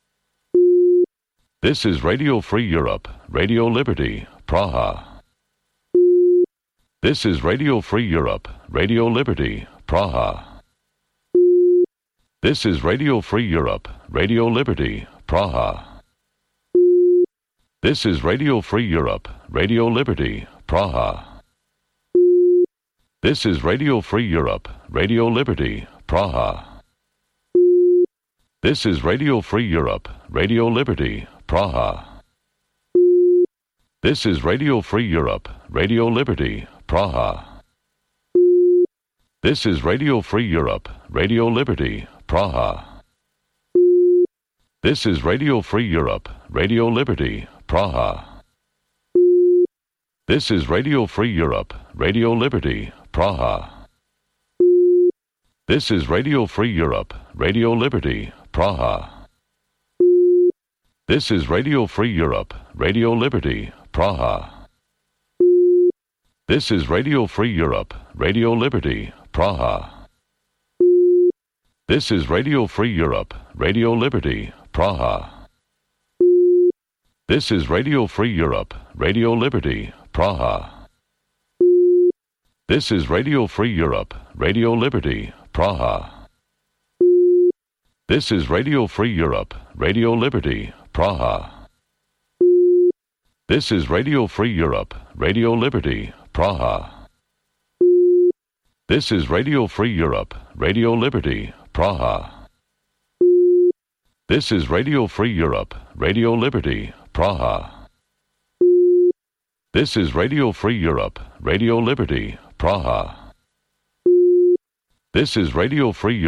This is Radio Free Europe, Radio Liberty, Praha. This is Radio Free Europe, Radio Liberty, Praha. This is Radio Free Europe, Radio Liberty, Praha. This is Radio Free Europe, Radio Liberty, Praha. This is Radio Free Europe, Radio Liberty, Praha. This is Radio Free Europe, Radio Liberty, Praha. This is Radio Free Europe, Radio Liberty, Praha. This is Radio Free Europe, Radio Liberty, Praha. This is Radio Free Europe, Radio Liberty, Praha. This is Radio Free Europe, Radio Liberty, Praha. This is Radio Free Europe, Radio Liberty, Praha. This is Radio Free Europe, Radio Liberty, Praha. This is Radio Free Europe, Radio Liberty, Praha. This is Radio Free Europe, Radio Liberty, Praha. This is Radio Free Europe, Radio Liberty, Praha. This is Radio Free Europe, Radio Liberty, Praha. This is Radio Free Europe, Radio Liberty, Praha. This is Radio Free Europe, Radio Liberty, Praha. This is Radio Free Europe, Radio Liberty, Praha. This is Radio Free Europe, Radio Liberty, Praha. This is Radio Free Europe, Radio Liberty, Praha. This is Radio Free Europe.